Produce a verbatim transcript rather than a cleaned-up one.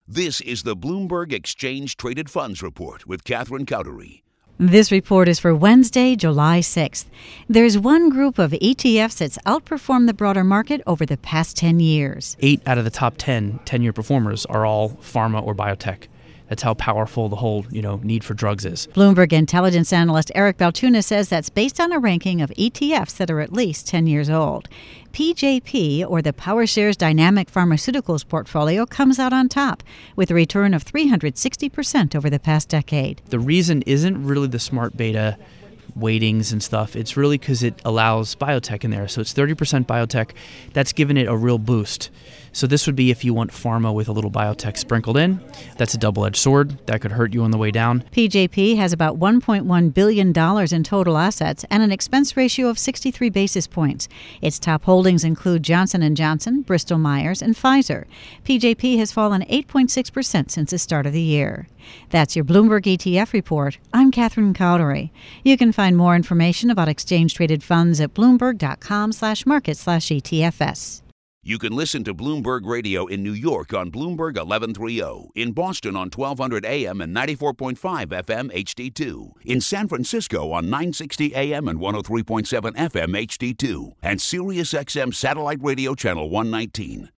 This is the Bloomberg Exchange Traded Funds Report with Catherine Cowdery. This report is for Wednesday, July sixth. There's one group of E T Fs that's outperformed the broader market over the past ten years. Eight out of the top ten ten-year performers are all pharma or biotech. That's how powerful the whole, you know, need for drugs is. Bloomberg intelligence analyst Eric Balchunas says that's based on a ranking of E T Fs that are at least ten years old. P J P, or the PowerShares Dynamic Pharmaceuticals portfolio, comes out on top with a return of three hundred sixty percent over the past decade. The reason isn't really the smart beta weightings and stuff. It's really because it allows biotech in there. So it's thirty percent biotech. That's given it a real boost. So this would be if you want pharma with a little biotech sprinkled in. That's a double-edged sword. That could hurt you on the way down. P J P has about one point one billion dollars in total assets and an expense ratio of sixty-three basis points. Its top holdings include Johnson and Johnson, Bristol Myers, and Pfizer. P J P has fallen eight point six percent since the start of the year. That's your Bloomberg E T F report. I'm Catherine Cowdery. You can find more information about exchange-traded funds at bloomberg.com slash market slash ETFS. You can listen to Bloomberg Radio in New York on Bloomberg eleven thirty, in Boston on twelve hundred A M and ninety-four point five F M H D two, in San Francisco on nine sixty A M and one oh three point seven F M H D two, and SiriusXM Satellite Radio Channel one nineteen.